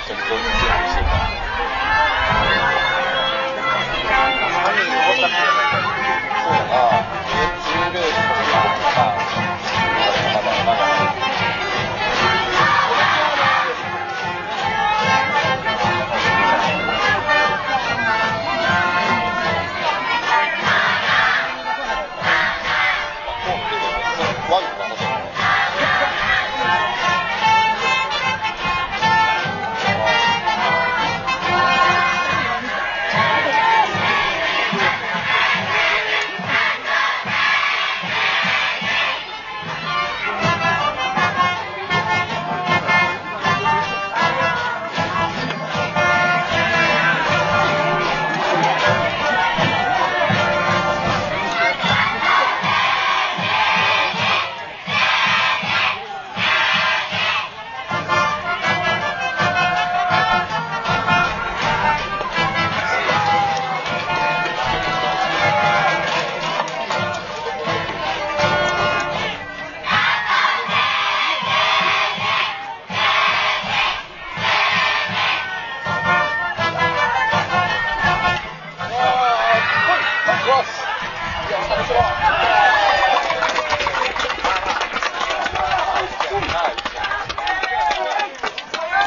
人にどういう準備していたの？そうだな、J2 ルールとか、まだワンコが持ってるの？いや、最初は